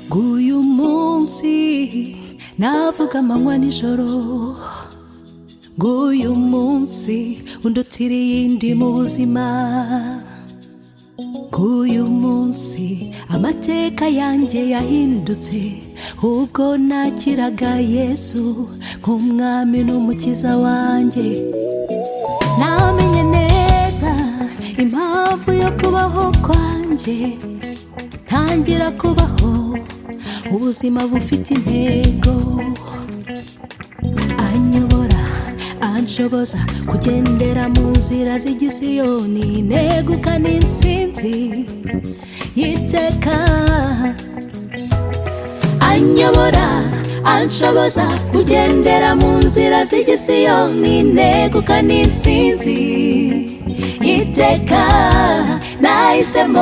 Nguyu munsi navuga amanywa nijoro, nguyu munsi undutira iyindi mu buzima, nguyu munsi amateka yanjye yahindutse ubwo nakiraga Yesu nk'umwami n'umukiza wanjye. Namenye neza impamvu yo kubaho kwanjye, ntangira kubaho ubuzima bufite intego. Anyobora anshoboza kugendera mu nzira z'igisiyoni, negukana intsinzi y'iteka. Anyobora anshoboza kugendera mu nzira z'igisiyoni, negukana intsinzi y'iteka. Nahisemo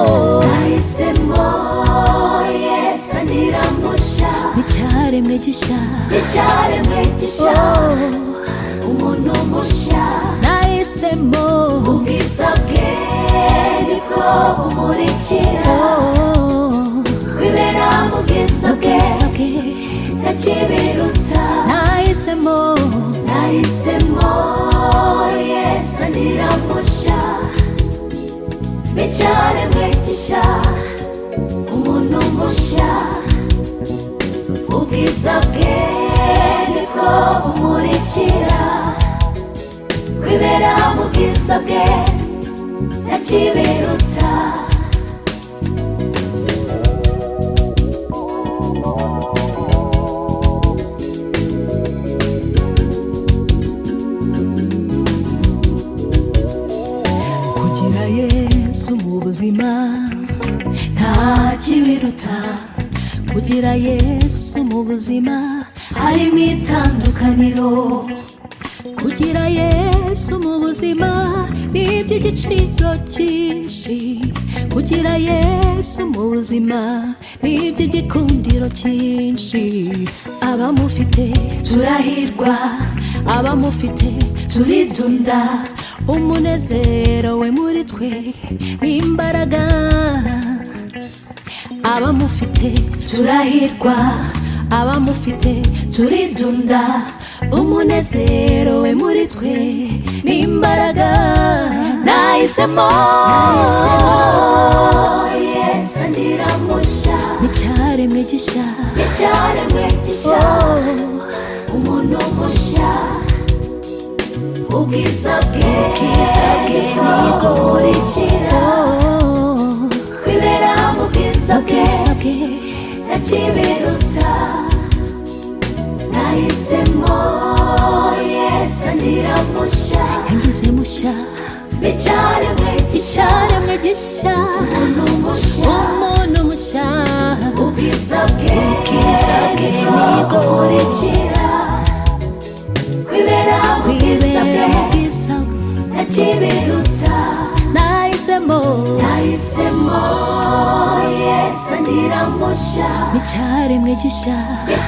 Yesu angira mushya, icyaremwe gishya, umuntu mushya. Nahisemo ubwiza bwe niko bumurikira, wibera mu bwiza bwe ntakibiruta. Nahisemo Yesu angira mushya, icyaremwe gishya, umuntu mushya. Ubwiza bwe niko bumurikira, kwibera mu bwiza bwe ntakibiruta. Kugira Yesu mu buzima nta kibiruta, kugira Yesu mu buzima harimo itandukaniro. Kugira Yesu mu buzima ni iby'igiciro cyinshi, kugira Yesu mu buzima ni iby'igikundiro cyinshi. Abamufite turahirwa, abamufite turidunda, umunezero we muri twe n'imbaraga. Abamufite turahirwa, abamufite turidunda, umunezero we muri twe n'imbaraga. Nahisemo Yesu angira mushya, icyaremwe gishya, umuntu mushya. Ubwiza bwe niko bumurikira, kwibera mu bwiza bwe ntakibiruta. Nahisemo Yesu angira mushya, yangize mushya, icyaremwe gishya, umuntu mushya. Ubwiza bwe niko bumurikira, kwibera mu bwiza bwe ntakibiruta. Nahisemo Yesu angira mushya, icyaremwe gishya,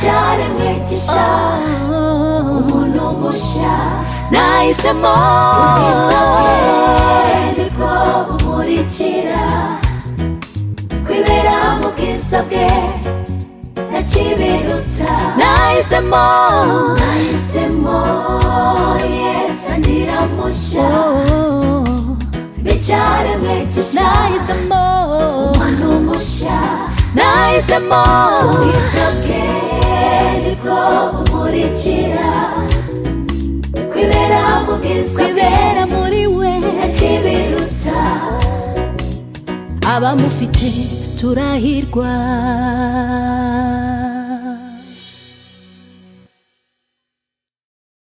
umuntu mushya. Nahisemo ubwiza bwe niko bumurikira, kwibera mu bwiza bwe ntakibiruta. Nahisemo Yesu angira mushya, icyaremwe gishya, umuntu mushya. Nahisemo ubwiza bwe niko bumurikira, kwibera mu bwiza bwe muri we ntakibiruta. Abamufite turahirwa.